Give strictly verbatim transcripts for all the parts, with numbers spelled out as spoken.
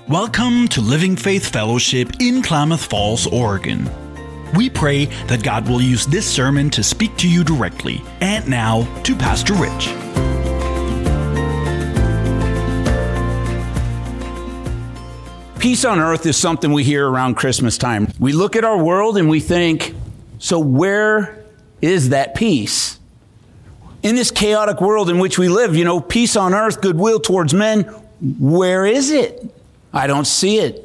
Welcome to Living Faith Fellowship in Klamath Falls, Oregon. We pray that God will use this sermon to speak to you directly. And now to Pastor Rich. Peace on earth is something we hear around Christmas time. We look at our world and we think, so where is that peace? In this chaotic world in which we live, you know, peace on earth, goodwill towards men, where is it? I don't see it.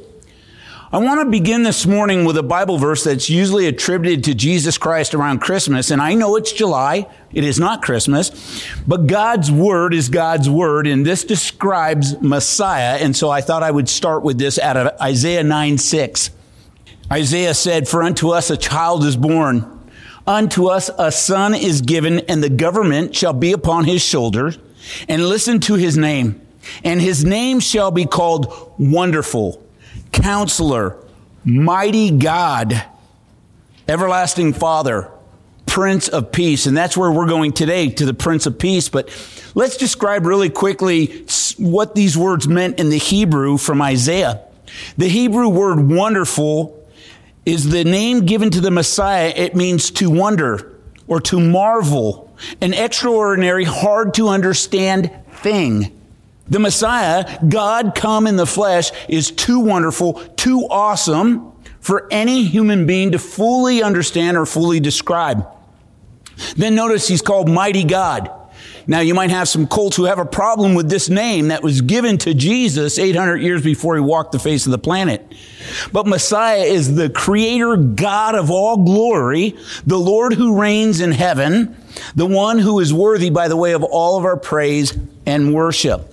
I want to begin this morning with a Bible verse that's usually attributed to Jesus Christ around Christmas. And I know it's July. It is not Christmas. But God's word is God's word. And this describes Messiah. And so I thought I would start with this out of Isaiah nine six. Isaiah said, "For unto us a child is born. Unto us a son is given, and the government shall be upon his shoulders. And listen to his name. And his name shall be called Wonderful, Counselor, Mighty God, Everlasting Father, Prince of Peace." And that's where we're going today, to the Prince of Peace. But let's describe really quickly what these words meant in the Hebrew from Isaiah. The Hebrew word wonderful is the name given to the Messiah. It means to wonder or to marvel, an extraordinary, hard to understand thing. The Messiah, God come in the flesh, is too wonderful, too awesome for any human being to fully understand or fully describe. Then notice he's called Mighty God. Now you might have some cults who have a problem with this name that was given to Jesus eight hundred years before he walked the face of the planet. But Messiah is the creator God of all glory, the Lord who reigns in heaven, the one who is worthy by the way of all of our praise and worship.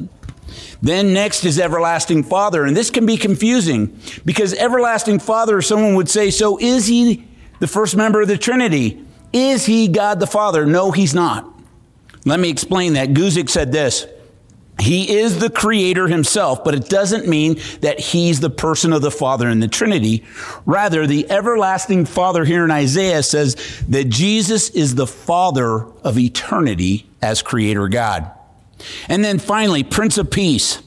Then next is Everlasting Father. And this can be confusing because Everlasting Father, someone would say, so is he the first member of the Trinity? Is he God the Father? No, he's not. Let me explain that. Guzik said this: he is the creator himself, but it doesn't mean that he's the person of the Father in the Trinity. Rather, the Everlasting Father here in Isaiah says that Jesus is the Father of eternity as creator God. And then finally, Prince of Peace.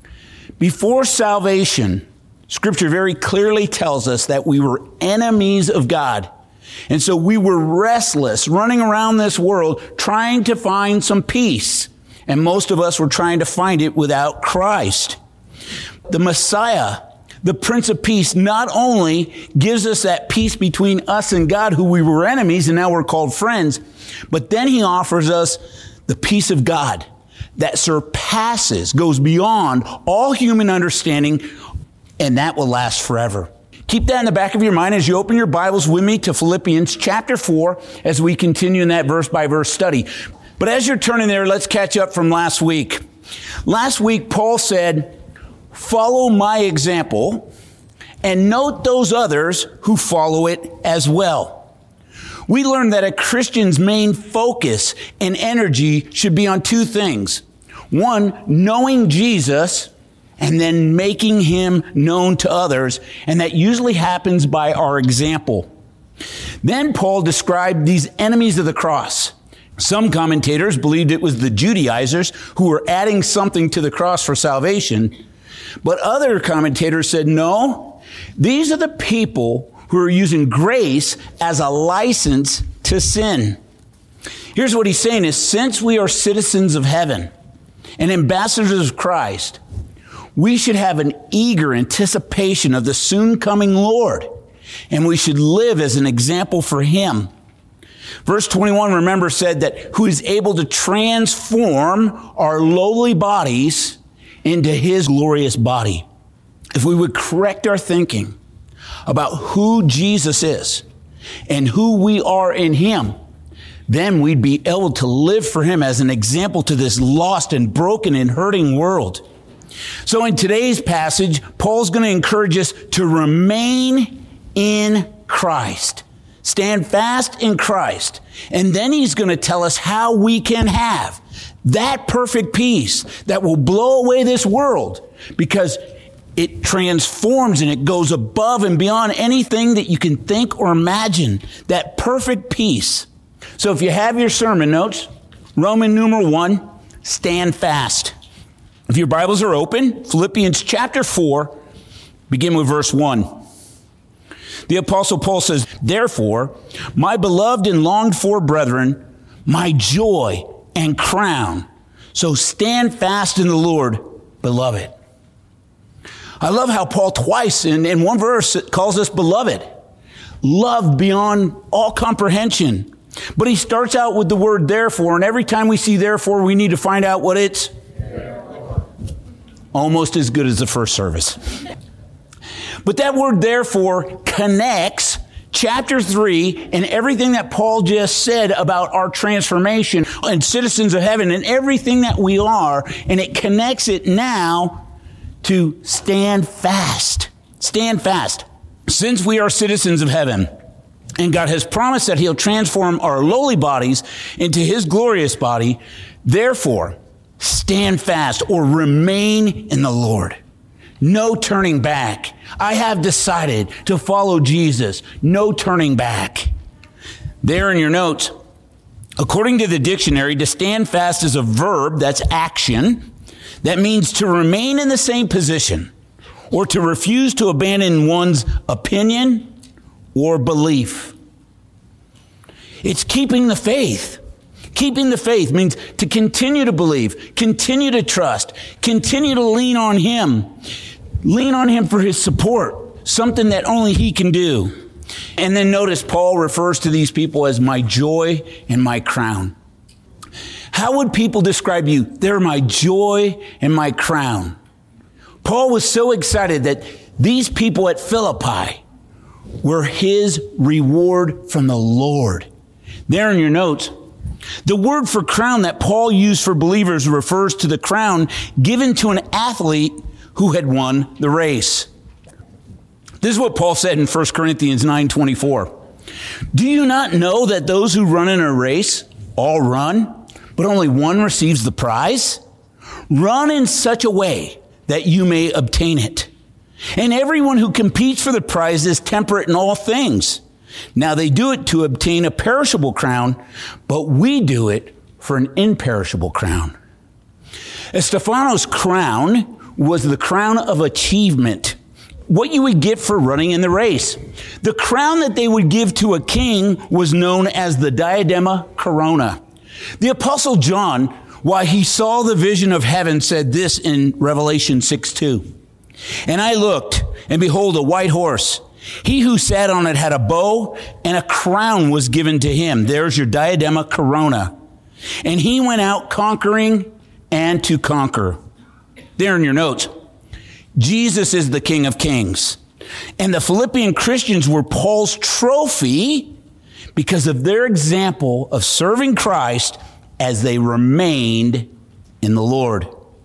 Before salvation, Scripture very clearly tells us that we were enemies of God. And so we were restless, running around this world, trying to find some peace. And most of us were trying to find it without Christ. The Messiah, the Prince of Peace, not only gives us that peace between us and God, who we were enemies and now we're called friends, but then he offers us the peace of God that surpasses, goes beyond all human understanding, and that will last forever. Keep that in the back of your mind as you open your Bibles with me to Philippians chapter four as we continue in that verse-by-verse study. But as you're turning there, let's catch up from last week. Last week, Paul said, "Follow my example and note those others who follow it as well." We learned that a Christian's main focus and energy should be on two things. One, knowing Jesus, and then making him known to others. And that usually happens by our example. Then Paul described these enemies of the cross. Some commentators believed it was the Judaizers who were adding something to the cross for salvation. But other commentators said, no, these are the people who are using grace as a license to sin. Here's what he's saying is, since we are citizens of heaven and ambassadors of Christ, we should have an eager anticipation of the soon coming Lord, and we should live as an example for him. Verse twenty-one, remember, said that who is able to transform our lowly bodies into his glorious body. If we would correct our thinking about who Jesus is and who we are in him, then we'd be able to live for him as an example to this lost and broken and hurting world. So in today's passage, Paul's going to encourage us to remain in Christ. Stand fast in Christ. And then he's going to tell us how we can have that perfect peace that will blow away this world, because it transforms and it goes above and beyond anything that you can think or imagine. That perfect peace. So if you have your sermon notes, Roman numeral one, stand fast. If your Bibles are open, Philippians chapter four, Begin with verse one. The Apostle Paul says, "Therefore, my beloved and longed for brethren, my joy and crown, so stand fast in the Lord, beloved." I love how Paul twice in, in one verse calls us beloved, loved beyond all comprehension. But he starts out with the word therefore, and every time we see therefore, we need to find out what it's almost as good as the first service. But that word therefore connects chapter three and everything that Paul just said about our transformation and citizens of heaven and everything that we are, and it connects it now to stand fast. Stand fast. Since we are citizens of heaven, and God has promised that he'll transform our lowly bodies into his glorious body, therefore, stand fast or remain in the Lord. No turning back. I have decided to follow Jesus. No turning back. There in your notes, according to the dictionary, to stand fast is a verb, that's action. That means to remain in the same position or to refuse to abandon one's opinion or belief. It's keeping the faith. Keeping the faith means to continue to believe, continue to trust, continue to lean on him. Lean on him for his support, something that only he can do. And then notice Paul refers to these people as my joy and my crown. How would people describe you? They're my joy and my crown. Paul was so excited that these people at Philippi were his reward from the Lord. There in your notes, the word for crown that Paul used for believers refers to the crown given to an athlete who had won the race. This is what Paul said in First Corinthians nine twenty-four. Do you not know that those who run in a race all run, but only one receives the prize? Run in such a way that you may obtain it. And everyone who competes for the prize is temperate in all things. Now they do it to obtain a perishable crown, but we do it for an imperishable crown. Stephanos' crown was the crown of achievement, what you would get for running in the race. The crown that they would give to a king was known as the diadema corona. The Apostle John, while he saw the vision of heaven, said this in Revelation six two. And I looked, and behold, a white horse. He who sat on it had a bow, and a crown was given to him. There's your diadema corona. And he went out conquering and to conquer. There in your notes, Jesus is the King of Kings. And the Philippian Christians were Paul's trophy because of their example of serving Christ as they remained in the Lord.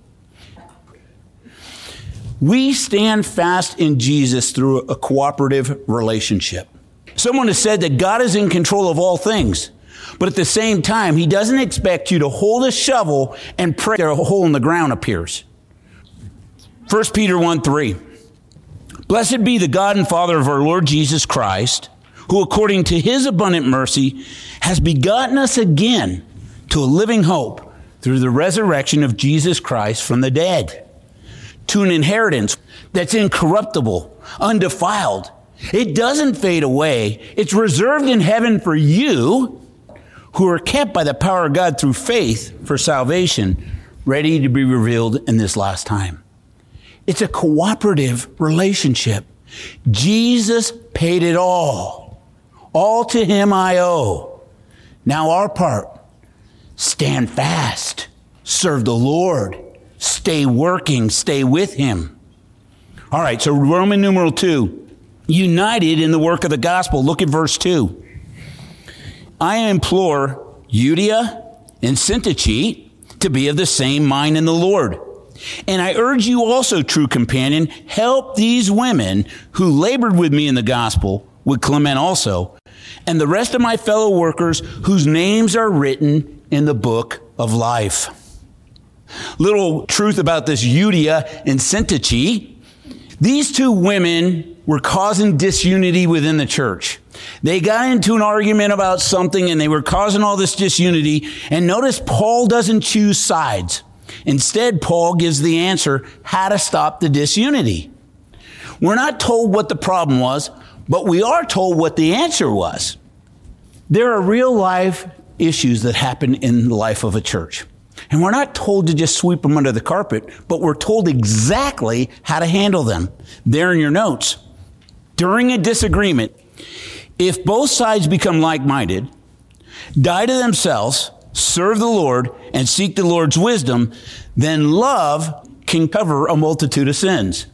We stand fast in Jesus through a cooperative relationship. Someone has said that God is in control of all things, but at the same time, he doesn't expect you to hold a shovel and pray that a hole in the ground appears. First Peter one three. Blessed be the God and Father of our Lord Jesus Christ, who according to his abundant mercy has begotten us again to a living hope through the resurrection of Jesus Christ from the dead, to an inheritance that's incorruptible, undefiled. It doesn't fade away. It's reserved in heaven for you who are kept by the power of God through faith for salvation, ready to be revealed in this last time. It's a cooperative relationship. Jesus paid it all. All to him I owe. Now our part, stand fast, serve the Lord, stay working, stay with him. All right, so Roman numeral two, united in the work of the gospel. Look at verse two. I implore Euodia and Syntyche to be of the same mind in the Lord. And I urge you also, true companion, help these women who labored with me in the gospel, with Clement also, and the rest of my fellow workers whose names are written in the book of life. Little truth about this Euodia and Syntyche. These two women were causing disunity within the church. They got into an argument about something and they were causing all this disunity. And notice Paul doesn't choose sides. Instead, Paul gives the answer how to stop the disunity. We're not told what the problem was, but we are told what the answer was. There are real life issues that happen in the life of a church. And we're not told to just sweep them under the carpet, but we're told exactly how to handle them. There in your notes. During a disagreement, if both sides become like-minded, die to themselves, serve the Lord, and seek the Lord's wisdom, then love can cover a multitude of sins.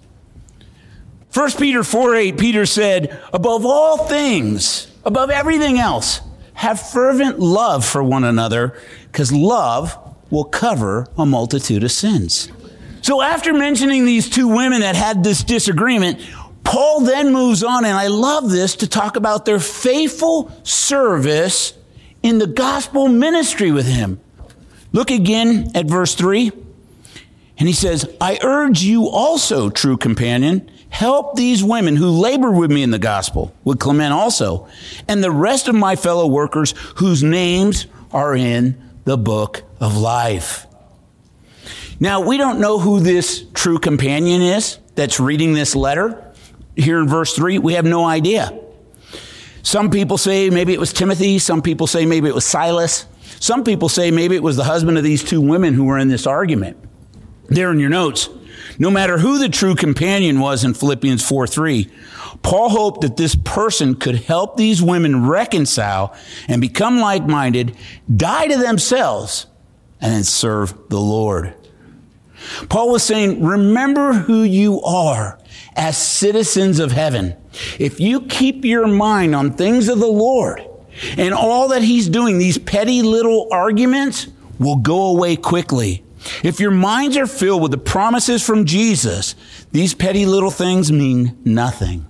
First Peter four eight, Peter said, above all things, above everything else, have fervent love for one another, because love will cover a multitude of sins. So after mentioning these two women that had this disagreement, Paul then moves on, and I love this, to talk about their faithful service in the gospel ministry with him. Look again at verse three. And he says, I urge you also, true companion, help these women who labor with me in the gospel, with Clement also, and the rest of my fellow workers whose names are in the book of life. Now, we don't know who this true companion is that's reading this letter. Here in verse three, we have no idea. Some people say maybe it was Timothy. Some people say maybe it was Silas. Some people say maybe it was the husband of these two women who were in this argument. There in your notes, no matter who the true companion was in Philippians four three, Paul hoped that this person could help these women reconcile and become like-minded, die to themselves, and then serve the Lord. Paul was saying, remember who you are as citizens of heaven. If you keep your mind on things of the Lord and all that he's doing, these petty little arguments will go away quickly. If your minds are filled with the promises from Jesus, these petty little things mean nothing.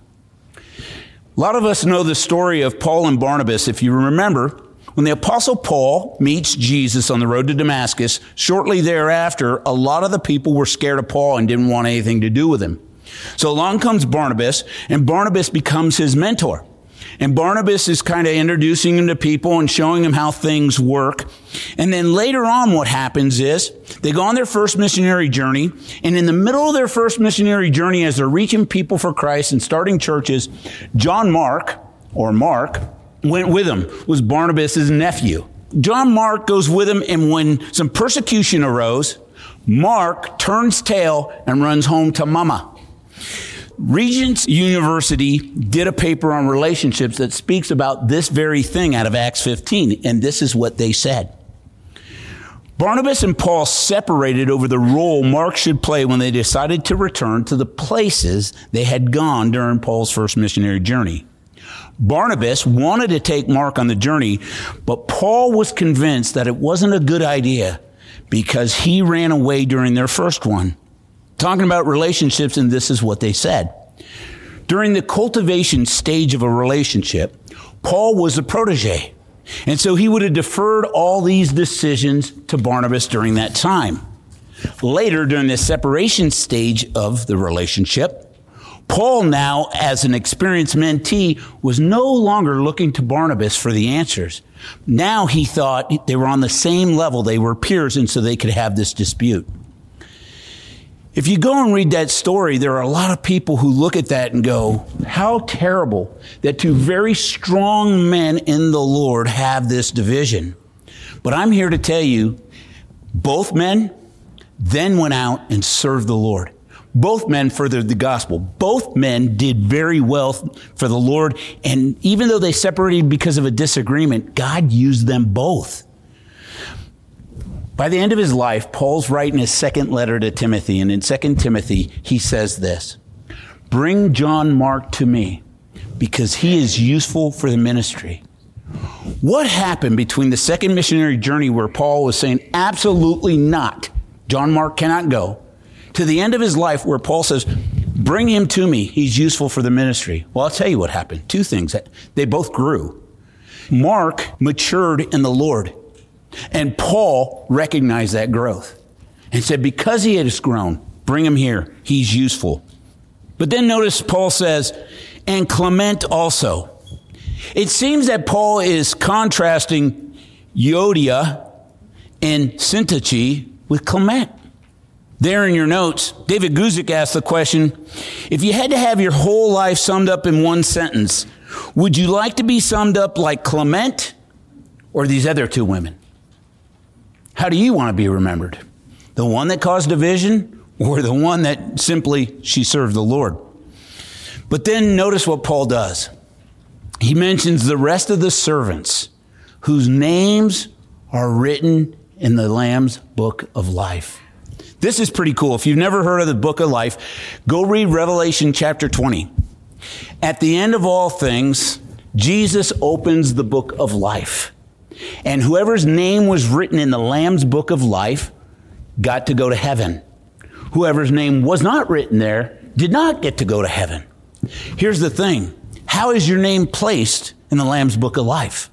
A lot of us know the story of Paul and Barnabas. If you remember, when the Apostle Paul meets Jesus on the road to Damascus, shortly thereafter, a lot of the people were scared of Paul and didn't want anything to do with him. So along comes Barnabas, and Barnabas becomes his mentor. And Barnabas is kind of introducing him to people and showing him how things work. And then later on, what happens is they go on their first missionary journey. And in the middle of their first missionary journey, as they're reaching people for Christ and starting churches, John Mark, or Mark, went with him, was Barnabas' nephew. John Mark goes with him, and when some persecution arose, Mark turns tail and runs home to mama. Regents University did a paper on relationships that speaks about this very thing out of Acts fifteen, and this is what they said. Barnabas and Paul separated over the role Mark should play when they decided to return to the places they had gone during Paul's first missionary journey. Barnabas wanted to take Mark on the journey, but Paul was convinced that it wasn't a good idea because he ran away during their first one. Talking about relationships, and this is what they said. During the cultivation stage of a relationship, Paul was a protege. And so he would have deferred all these decisions to Barnabas during that time. Later, during the separation stage of the relationship, Paul now, as an experienced mentee, was no longer looking to Barnabas for the answers. Now he thought they were on the same level. They were peers, and so they could have this dispute. If you go and read that story, there are a lot of people who look at that and go, how terrible that two very strong men in the Lord have this division. But I'm here to tell you, both men then went out and served the Lord. Both men furthered the gospel. Both men did very well for the Lord. And even though they separated because of a disagreement, God used them both. By the end of his life, Paul's writing his second letter to Timothy, and in Second Timothy, he says this, bring John Mark to me, because he is useful for the ministry. What happened between the second missionary journey where Paul was saying, absolutely not, John Mark cannot go, to the end of his life where Paul says, bring him to me, he's useful for the ministry? Well, I'll tell you what happened. Two things. They both grew. Mark matured in the Lord. And Paul recognized that growth and said, because he has grown, bring him here. He's useful. But then notice Paul says, and Clement also. It seems that Paul is contrasting Euodia and Syntyche with Clement. There in your notes, David Guzik asked the question, if you had to have your whole life summed up in one sentence, would you like to be summed up like Clement or these other two women? How do you want to be remembered? The one that caused division or the one that simply she served the Lord? But then notice what Paul does. He mentions the rest of the servants whose names are written in the Lamb's book of life. This is pretty cool. If you've never heard of the book of life, go read Revelation chapter twenty. At the end of all things, Jesus opens the book of life. And whoever's name was written in the Lamb's book of life got to go to heaven. Whoever's name was not written there did not get to go to heaven. Here's the thing. How is your name placed in the Lamb's book of life?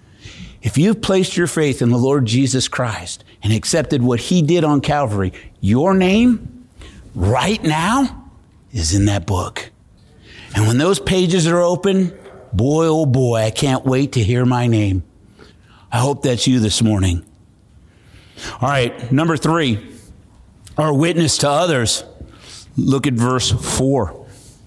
If you've placed your faith in the Lord Jesus Christ and accepted what he did on Calvary, your name right now is in that book. And when those pages are open, boy, oh boy, I can't wait to hear my name. I hope that's you this morning. All right, number three, our witness to others. Look at verse four.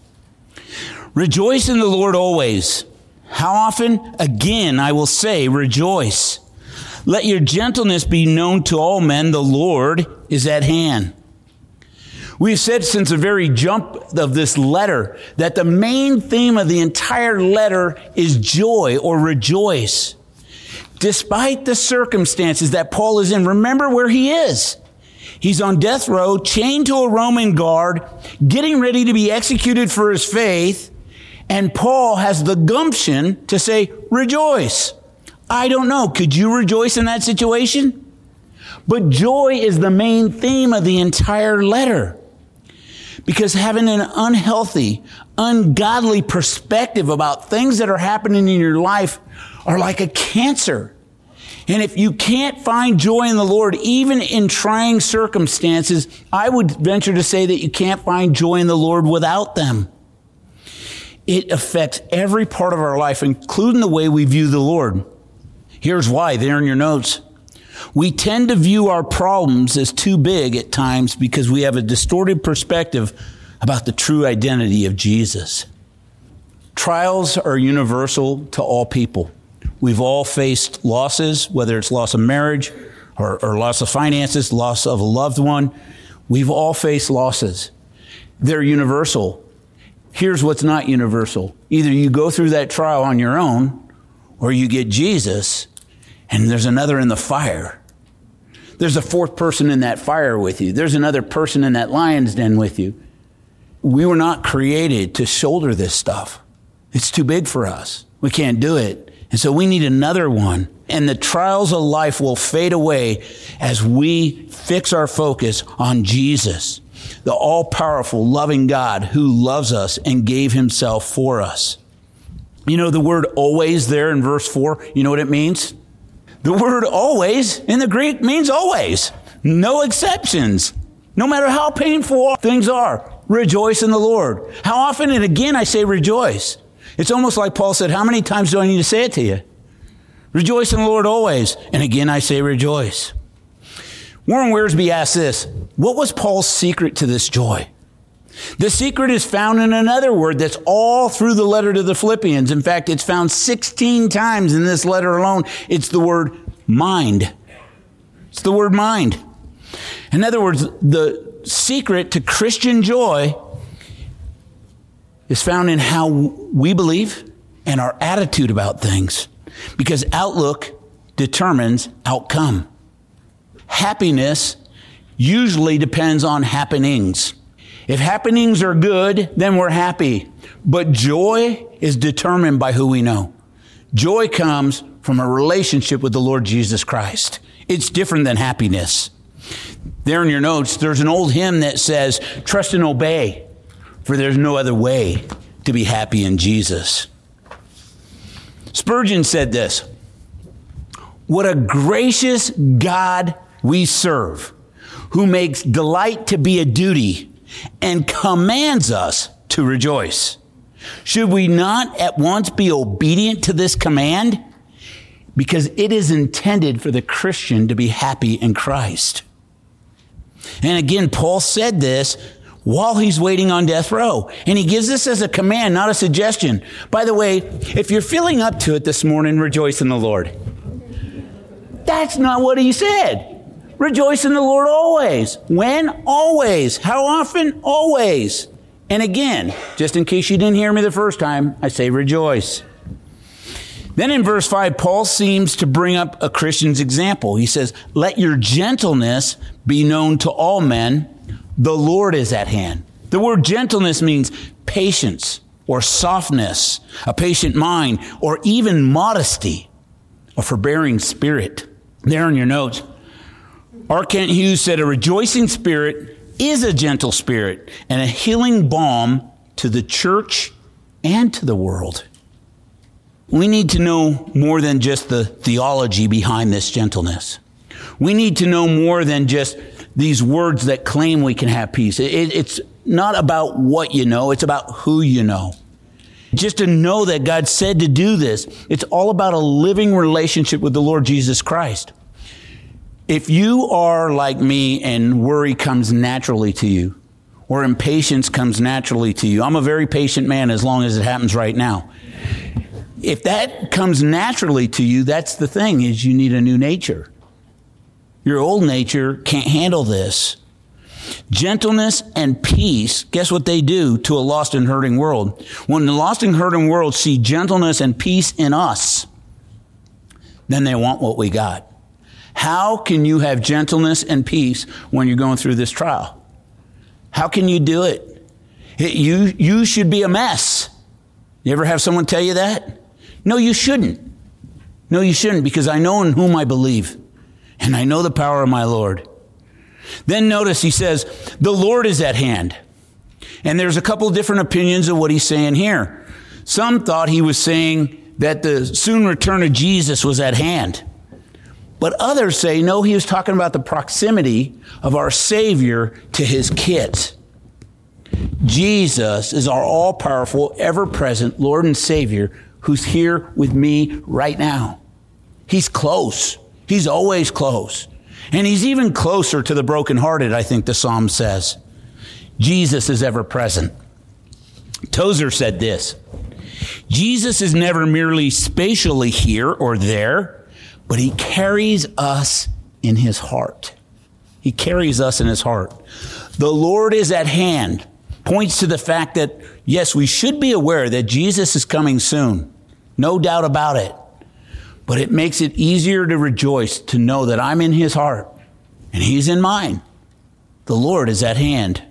Rejoice in the Lord always. How often? Again, I will say, rejoice. Let your gentleness be known to all men. The Lord is at hand. We've said since the very jump of this letter that the main theme of the entire letter is joy or rejoice. Despite the circumstances that Paul is in, remember where he is. He's on death row, chained to a Roman guard, getting ready to be executed for his faith. And Paul has the gumption to say, rejoice. I don't know. Could you rejoice in that situation? But joy is the main theme of the entire letter. Because having an unhealthy, ungodly perspective about things that are happening in your life are like a cancer. And if you can't find joy in the Lord, even in trying circumstances, I would venture to say that you can't find joy in the Lord without them. It affects every part of our life, including the way we view the Lord. Here's why, there in your notes. We tend to view our problems as too big at times because we have a distorted perspective about the true identity of Jesus. Trials are universal to all people. We've all faced losses, whether it's loss of marriage or, or loss of finances, loss of a loved one. We've all faced losses. They're universal. Here's what's not universal. Either you go through that trial on your own, or you get Jesus, and there's another in the fire. There's a fourth person in that fire with you. There's another person in that lion's den with you. We were not created to shoulder this stuff. It's too big for us. We can't do it. And so we need another one. And the trials of life will fade away as we fix our focus on Jesus, the all-powerful, loving God who loves us and gave himself for us. You know the word always there in verse four, you know what it means? The word always in the Greek means always. No exceptions. No matter how painful things are, rejoice in the Lord. How often, and again, I say rejoice. It's almost like Paul said, how many times do I need to say it to you? Rejoice in the Lord always. And again, I say rejoice. Warren Wiersbe asked this, what was Paul's secret to this joy? The secret is found in another word that's all through the letter to the Philippians. In fact, it's found sixteen times in this letter alone. It's the word mind. It's the word mind. In other words, the secret to Christian joy is found in how we believe and our attitude about things. Because outlook determines outcome. Happiness usually depends on happenings. If happenings are good, then we're happy. But joy is determined by who we know. Joy comes from a relationship with the Lord Jesus Christ. It's different than happiness. There in your notes, there's an old hymn that says, trust and obey, for there's no other way to be happy in Jesus. Spurgeon said this, what a gracious God we serve, who makes delight to be a duty and commands us to rejoice. Should we not at once be obedient to this command? Because it is intended for the Christian to be happy in Christ. And again, Paul said this while he's waiting on death row. And he gives this as a command, not a suggestion. By the way, if you're feeling up to it this morning, rejoice in the Lord. That's not what he said. Rejoice in the Lord always. When? Always. How often? Always. And again, just in case you didn't hear me the first time, I say rejoice. Then in verse five, Paul seems to bring up a Christian's example. He says, let your gentleness be known to all men. The Lord is at hand. The word gentleness means patience or softness, a patient mind, or even modesty, a forbearing spirit. There in your notes, R. Kent Hughes said, a rejoicing spirit is a gentle spirit and a healing balm to the church and to the world. We need to know more than just the theology behind this gentleness. We need to know more than just these words that claim we can have peace. It, it's not about what you know. It's about who you know. Just to know that God said to do this, it's all about a living relationship with the Lord Jesus Christ. If you are like me and worry comes naturally to you, or impatience comes naturally to you, I'm a very patient man as long as it happens right now. If that comes naturally to you, that's the thing, is you need a new nature. Your old nature can't handle this. Gentleness and peace, guess what they do to a lost and hurting world? When the lost and hurting world see gentleness and peace in us, then they want what we got. How can you have gentleness and peace when you're going through this trial? How can you do it? it you, you should be a mess. You ever have someone tell you that? No, you shouldn't. No, you shouldn't, because I know in whom I believe. And I know the power of my Lord. Then notice he says, the Lord is at hand. And there's a couple of different opinions of what he's saying here. Some thought he was saying that the soon return of Jesus was at hand. But others say, no, he was talking about the proximity of our Savior to his kids. Jesus is our all-powerful, ever-present Lord and Savior who's here with me right now. He's close. He's always close. And he's even closer to the brokenhearted, I think the Psalm says. Jesus is ever present. Tozer said this, Jesus is never merely spatially here or there, but he carries us in his heart. He carries us in his heart. The Lord is at hand points to the fact that, yes, we should be aware that Jesus is coming soon. No doubt about it. But it makes it easier to rejoice to know that I'm in his heart and he's in mine. The Lord is at hand.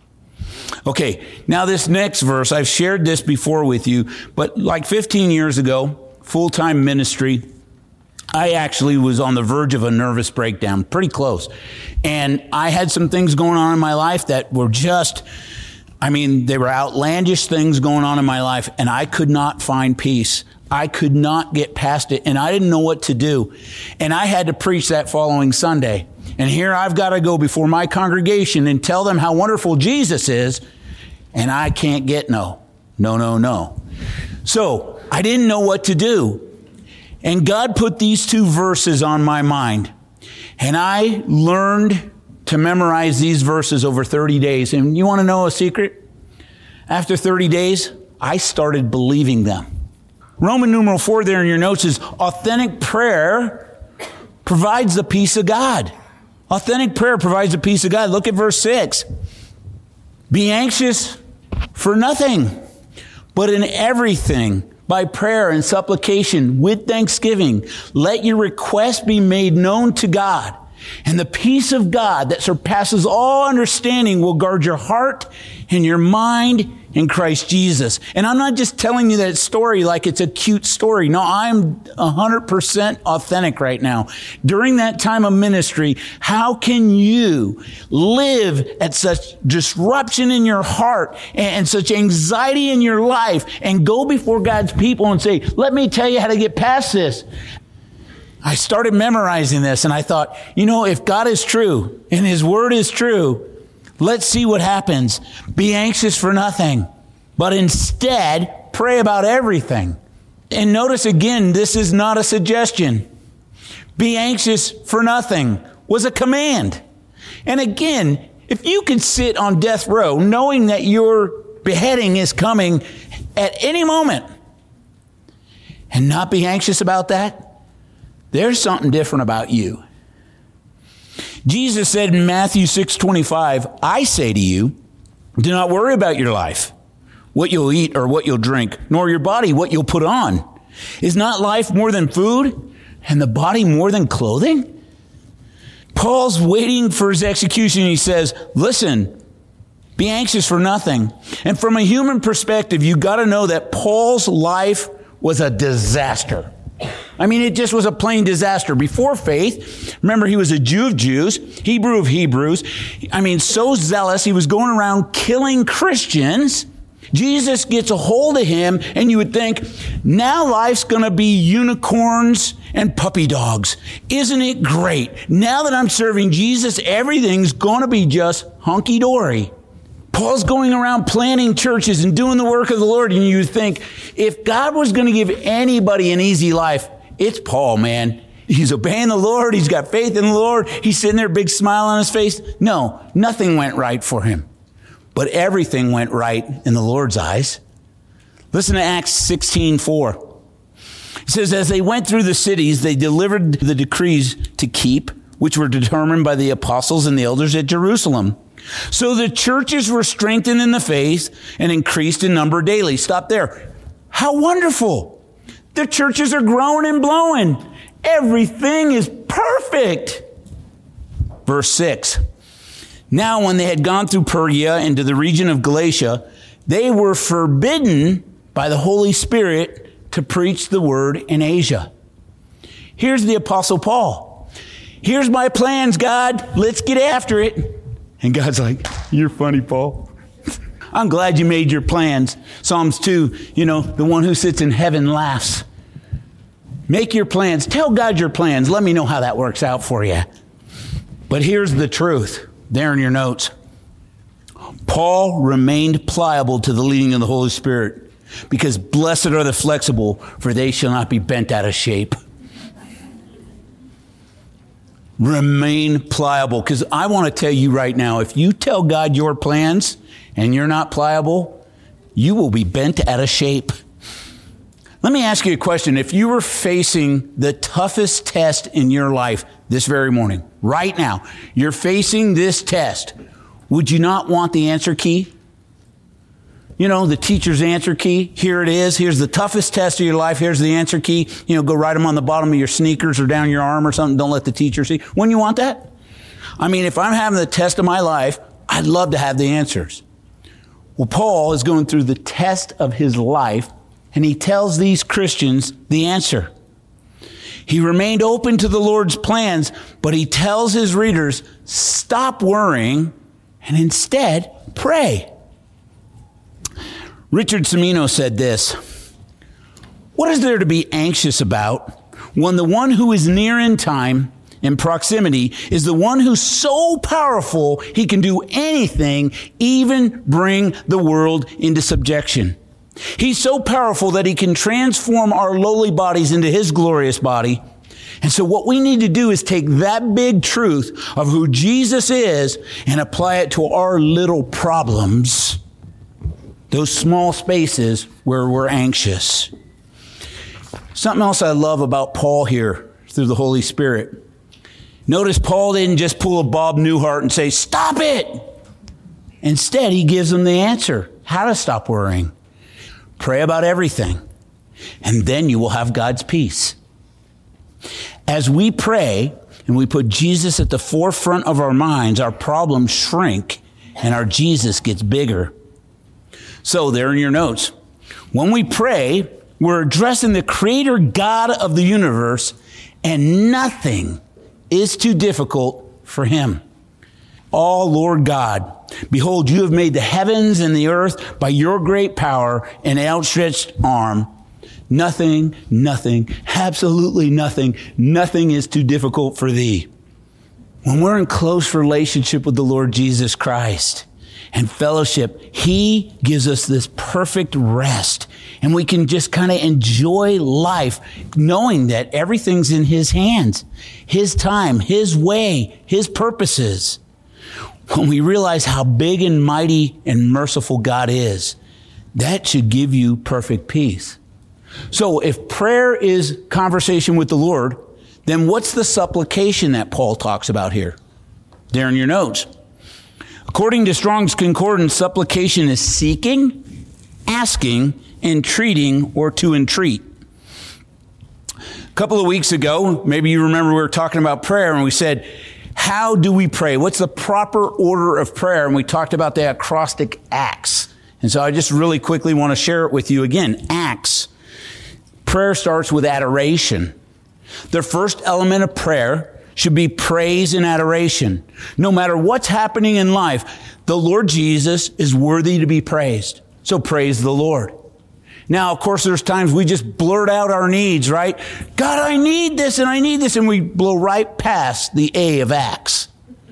Okay, now this next verse, I've shared this before with you, but like fifteen years ago, full-time ministry, I actually was on the verge of a nervous breakdown, pretty close. And I had some things going on in my life that were just, I mean, they were outlandish things going on in my life, and I could not find peace. I could not get past it, and I didn't know what to do. And I had to preach that following Sunday. And here I've got to go before my congregation and tell them how wonderful Jesus is, and I can't get no. No, no, no. So I didn't know what to do. And God put these two verses on my mind. And I learned to memorize these verses over thirty days. And you want to know a secret? After thirty days, I started believing them. Roman numeral four there in your notes is authentic prayer provides the peace of God. Authentic prayer provides the peace of God. Look at verse six. Be anxious for nothing, but in everything, by prayer and supplication with thanksgiving, let your requests be made known to God. And the peace of God that surpasses all understanding will guard your heart and your mind in Christ Jesus. And I'm not just telling you that story like it's a cute story. No, I'm one hundred percent authentic right now. During that time of ministry, how can you live at such disruption in your heart and such anxiety in your life and go before God's people and say, let me tell you how to get past this? I started memorizing this and I thought, you know, if God is true and his word is true, let's see what happens. Be anxious for nothing, but instead pray about everything. And notice again, this is not a suggestion. Be anxious for nothing was a command. And again, if you could sit on death row knowing that your beheading is coming at any moment and not be anxious about that, there's something different about you. Jesus said in Matthew six twenty-five, I say to you, do not worry about your life, what you'll eat or what you'll drink, nor your body, what you'll put on. Is not life more than food and the body more than clothing? Paul's waiting for his execution. He says, listen, be anxious for nothing. And from a human perspective, you got to know that Paul's life was a disaster. I mean, it just was a plain disaster. Before faith, remember, he was a Jew of Jews, Hebrew of Hebrews. I mean, so zealous, he was going around killing Christians. Jesus gets a hold of him, and you would think, now life's going to be unicorns and puppy dogs. Isn't it great? Now that I'm serving Jesus, everything's going to be just hunky-dory. Paul's going around planting churches and doing the work of the Lord, and you think, if God was going to give anybody an easy life, it's Paul, man. He's obeying the Lord. He's got faith in the Lord. He's sitting there, big smile on his face. No, nothing went right for him. But everything went right in the Lord's eyes. Listen to Acts sixteen four. It says, as they went through the cities, they delivered the decrees to keep, which were determined by the apostles and the elders at Jerusalem. So the churches were strengthened in the faith and increased in number daily. Stop there. How wonderful. The churches are growing and blowing. Everything is perfect. Verse six. Now, when they had gone through Pergia into the region of Galatia, they were forbidden by the Holy Spirit to preach the word in Asia. Here's the Apostle Paul. Here's my plans, God. Let's get after it. And God's like, you're funny, Paul. I'm glad you made your plans. Psalms two, you know, the one who sits in heaven laughs. Make your plans. Tell God your plans. Let me know how that works out for you. But here's the truth. There in your notes. Paul remained pliable to the leading of the Holy Spirit, because blessed are the flexible, for they shall not be bent out of shape. Remain pliable, because I want to tell you right now, if you tell God your plans and you're not pliable, you will be bent out of shape. Let me ask you a question. If you were facing the toughest test in your life this very morning, right now, you're facing this test, would you not want the answer key? You know, the teacher's answer key. Here it is. Here's the toughest test of your life. Here's the answer key. You know, go write them on the bottom of your sneakers or down your arm or something. Don't let the teacher see. Wouldn't you want that? I mean, if I'm having the test of my life, I'd love to have the answers. Well, Paul is going through the test of his life, and he tells these Christians the answer. He remained open to the Lord's plans, but he tells his readers, stop worrying and instead pray. Richard Semino said this, what is there to be anxious about when the one who is near in time, in proximity, is the one who's so powerful he can do anything, even bring the world into subjection? He's so powerful that he can transform our lowly bodies into his glorious body. And so what we need to do is take that big truth of who Jesus is and apply it to our little problems, those small spaces where we're anxious. Something else I love about Paul here through the Holy Spirit. Notice Paul didn't just pull a Bob Newhart and say, stop it. Instead, he gives them the answer, how to stop worrying. Pray about everything, and then you will have God's peace. As we pray and we put Jesus at the forefront of our minds, our problems shrink and our Jesus gets bigger. So there in your notes, when we pray, we're addressing the creator God of the universe, and nothing is too difficult for him. Oh, Lord God, behold, you have made the heavens and the earth by your great power and outstretched arm. Nothing, nothing, absolutely nothing, nothing is too difficult for thee. When we're in close relationship with the Lord Jesus Christ and fellowship, he gives us this perfect rest, and we can just kind of enjoy life knowing that everything's in his hands, his time, his way, his purposes. when we realize how big and mighty and merciful God is, that should give you perfect peace. So if prayer is conversation with the Lord, then what's the supplication that Paul talks about here? There in your notes. According to Strong's Concordance, supplication is seeking, asking, entreating, or to entreat. A couple of weeks ago, maybe you remember we were talking about prayer and we said, how do we pray? What's the proper order of prayer? And we talked about the acrostic ACTS. And so I just really quickly want to share it with you again. ACTS. Prayer starts with adoration. The first element of prayer should be praise and adoration. No matter what's happening in life, the Lord Jesus is worthy to be praised. So praise the Lord. Now, of course, there's times we just blurt out our needs, right? God, I need this and I need this. And we blow right past the A of ACTS.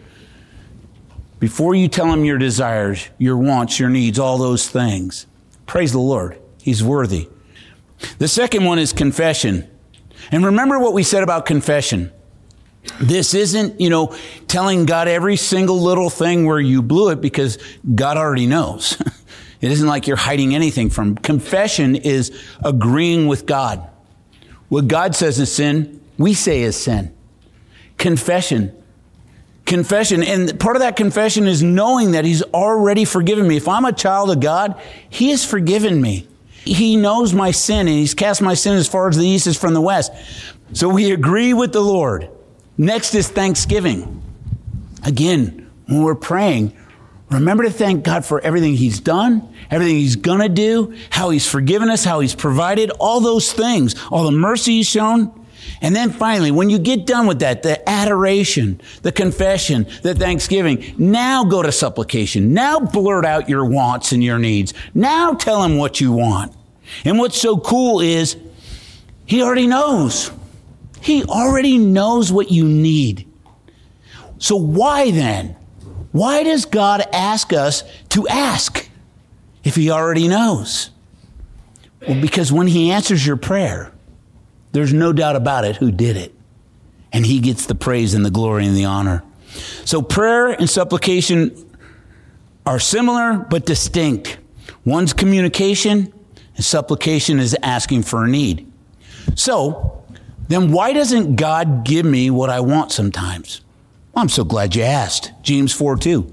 Before you tell him your desires, your wants, your needs, all those things, praise the Lord. He's worthy. The second one is confession. And remember what we said about confession. This isn't, you know, telling God every single little thing where you blew it, because God already knows. It isn't like you're hiding anything from him. Confession is agreeing with God. What God says is sin, we say is sin. Confession. Confession. And part of that confession is knowing that he's already forgiven me. If I'm a child of God, he has forgiven me. He knows my sin, and he's cast my sin as far as the east is from the west. So we agree with the Lord. Next is thanksgiving. Again, when we're praying, remember to thank God for everything he's done, everything he's going to do, how he's forgiven us, how he's provided, all those things, all the mercy he's shown. And then finally, when you get done with that, the adoration, the confession, the thanksgiving, now go to supplication. Now blurt out your wants and your needs. Now tell him what you want. And what's so cool is he already knows. He already knows what you need. So why then? Why does God ask us to ask if he already knows? Well, because when he answers your prayer, there's no doubt about it who did it. And he gets the praise and the glory and the honor. So prayer and supplication are similar but distinct. One's communication, and supplication is asking for a need. So, then why doesn't God give me what I want sometimes? Well, I'm so glad you asked. James four two.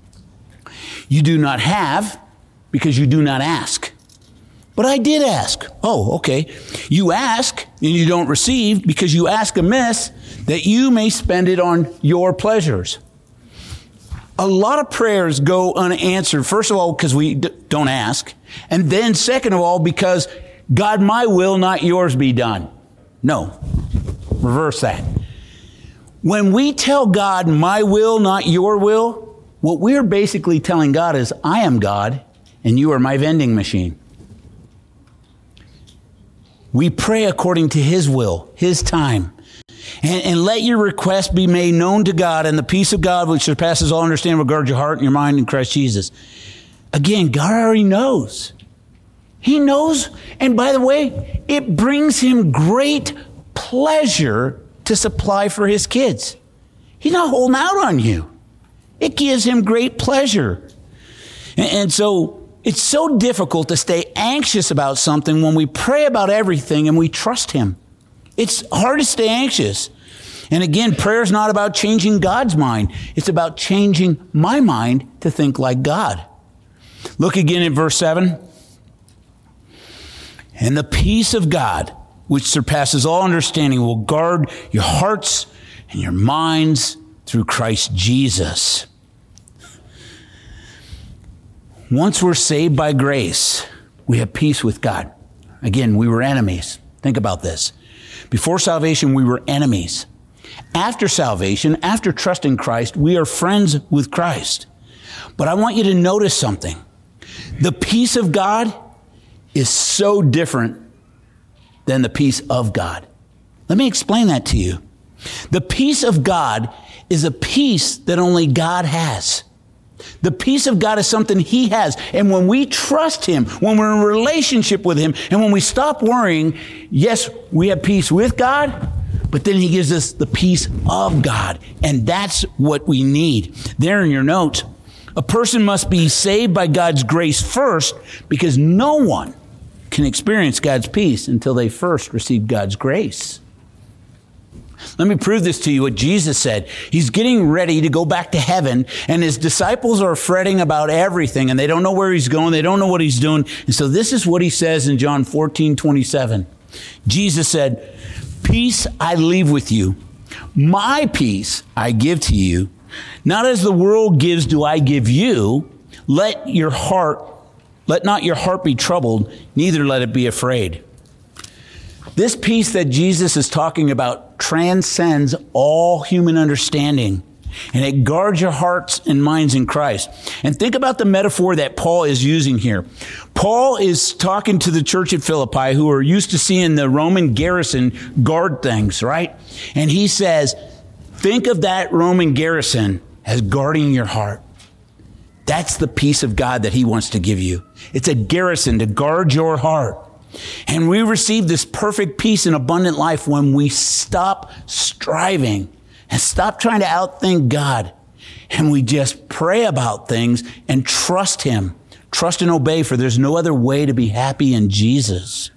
You do not have because you do not ask. But I did ask. Oh, okay. You ask and you don't receive because you ask amiss, that you may spend it on your pleasures. A lot of prayers go unanswered. First of all, because we d- don't ask. And then second of all, because God, my will, not yours be done. No. Reverse that. When we tell God, my will, not your will, what we're basically telling God is, I am God and you are my vending machine. We pray according to his will, his time. And, and let your request be made known to God, and the peace of God, which surpasses all understanding, will guard your heart and your mind in Christ Jesus. Again, God already knows. He knows. And by the way, it brings him great pleasure to supply for his kids. He's not holding out on you. It gives him great pleasure. And, and so it's so difficult to stay anxious about something when we pray about everything and we trust him. It's hard to stay anxious. And again, prayer is not about changing God's mind. It's about changing my mind to think like God. Look again at verse seven. And the peace of God, which surpasses all understanding, will guard your hearts and your minds through Christ Jesus. Once we're saved by grace, we have peace with God. Again, we were enemies. Think about this. Before salvation, we were enemies. After salvation, after trusting Christ, we are friends with Christ. But I want you to notice something. The peace of God is so different than the peace of God. Let me explain that to you. The peace of God is a peace that only God has. The peace of God is something he has. And when we trust him, when we're in a relationship with him, and when we stop worrying, yes, we have peace with God, But then he gives us the peace of God. And that's what we need. There in your notes, a person must be saved by God's grace first, because no one can experience God's peace until they first receive God's grace. Let me prove this to you, what Jesus said. He's getting ready to go back to heaven, and his disciples are fretting about everything, and they don't know where he's going. They don't know what he's doing. And so this is what he says in John fourteen twenty-seven. Jesus said, "Peace I leave with you. My peace I give to you. Not as the world gives do I give you. Let your heart, let not your heart be troubled, neither let it be afraid." This peace that Jesus is talking about transcends all human understanding, and it guards your hearts and minds in Christ. And think about the metaphor that Paul is using here. Paul is talking to the church at Philippi, who are used to seeing the Roman garrison guard things, right? And he says, think of that Roman garrison as guarding your heart. That's the peace of God that he wants to give you. It's a garrison to guard your heart. And we receive this perfect peace and abundant life when we stop striving and stop trying to outthink God. And we just pray about things and trust him. Trust and obey, for there's no other way to be happy in Jesus.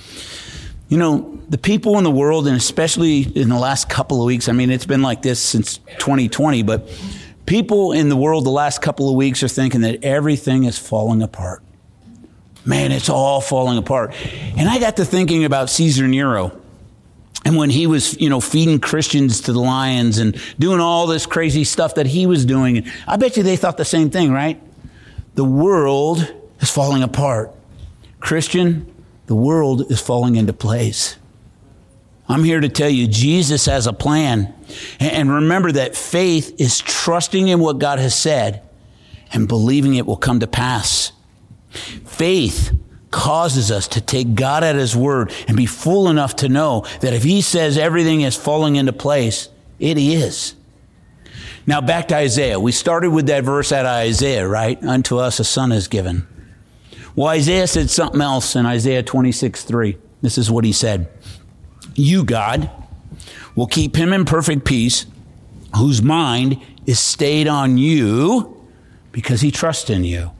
You know, the people in the world, and especially in the last couple of weeks, I mean, it's been like this since twenty twenty, but people in the world the last couple of weeks are thinking that everything is falling apart. Man, it's all falling apart. And I got to thinking about Caesar Nero. And when he was, you know, feeding Christians to the lions and doing all this crazy stuff that he was doing, I bet you they thought the same thing, right? The world is falling apart. Christian, the world is falling into place. I'm here to tell you, Jesus has a plan. And remember that faith is trusting in what God has said and believing it will come to pass. Faith causes us to take God at his word and be fool enough to know that if he says everything is falling into place, it is. Now back to Isaiah. We started with that verse out of Isaiah, right? Unto us a son is given. Well, Isaiah said something else in Isaiah twenty-six three. This is what he said. You, God, will keep him in perfect peace, whose mind is stayed on you because he trusts in you.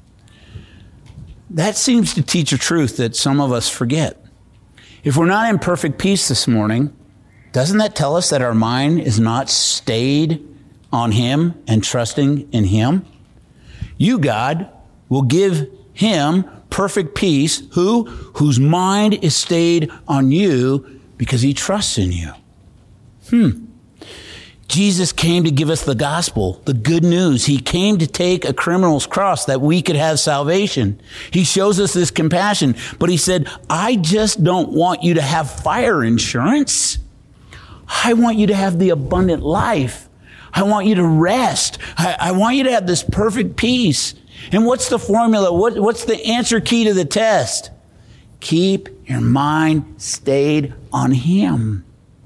That seems to teach a truth that some of us forget. If we're not in perfect peace this morning, doesn't that tell us that our mind is not stayed on him and trusting in him? You, God, will give him perfect peace, who, whose mind is stayed on you because he trusts in you. Hmm. Jesus came to give us the gospel, the good news. He came to take a criminal's cross that we could have salvation. He shows us this compassion, but he said, I just don't want you to have fire insurance. I want you to have the abundant life. I want you to rest. I, I want you to have this perfect peace. And what's the formula? What, what's the answer key to the test? Keep your mind stayed on him.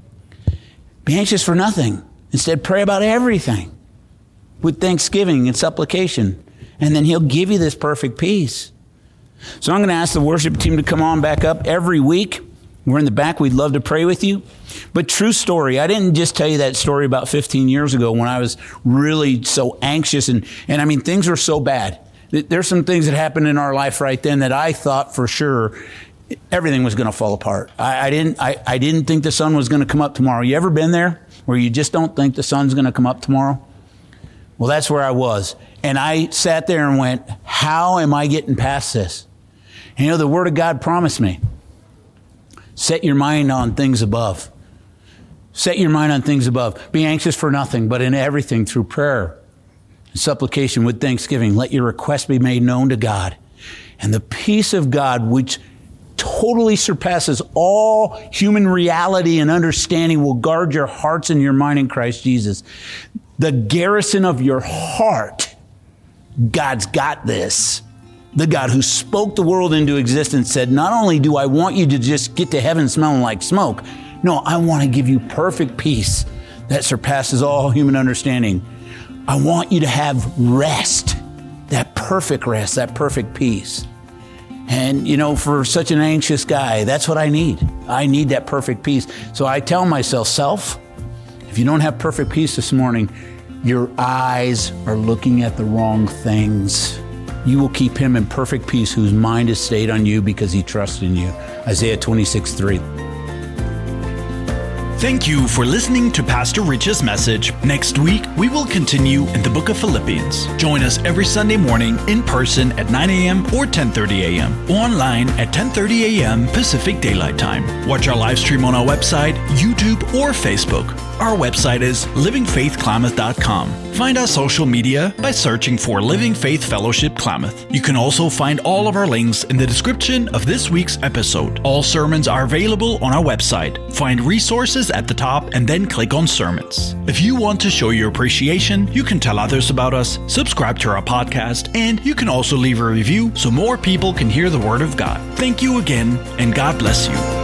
Be anxious for nothing. Instead, pray about everything with thanksgiving and supplication. And then he'll give you this perfect peace. So I'm going to ask the worship team to come on back up every week. We're in the back. We'd love to pray with you. But true story. I didn't just tell you that story about fifteen years ago when I was really so anxious. And, and I mean, things were so bad. There's some things that happened in our life right then that I thought for sure everything was going to fall apart. I, I didn't, I, I didn't think the sun was going to come up tomorrow. You ever been there where you just don't think the sun's going to come up tomorrow? Well, that's where I was. And I sat there and went, how am I getting past this? And you know, the Word of God promised me, set your mind on things above. Set your mind on things above. Be anxious for nothing, but in everything through prayer and supplication with thanksgiving, let your request be made known to God. And the peace of God, which totally surpasses all human reality and understanding, will guard your hearts and your mind in Christ Jesus. The garrison of your heart, God's got this. The God who spoke the world into existence said, not only do I want you to just get to heaven smelling like smoke, no, I want to give you perfect peace that surpasses all human understanding. I want you to have rest, that perfect rest, that perfect peace. And, you know, for such an anxious guy, that's what I need. I need that perfect peace. So I tell myself, self, if you don't have perfect peace this morning, your eyes are looking at the wrong things. You will keep him in perfect peace whose mind is stayed on you because he trusts in you. Isaiah twenty-six three. Thank you for listening to Pastor Rich's message. Next week, we will continue in the book of Philippians. Join us every Sunday morning in person at nine a.m. or ten thirty a.m. Online at ten thirty a.m. Pacific Daylight Time. Watch our live stream on our website, YouTube, or Facebook. Our website is living faith klamath dot com. Find our social media by searching for Living Faith Fellowship Klamath. You can also find all of our links in the description of this week's episode. All sermons are available on our website. Find resources at the top and then click on Sermons. If you want to show your appreciation, you can tell others about us, subscribe to our podcast, and you can also leave a review so more people can hear the Word of God. Thank you again, and God bless you.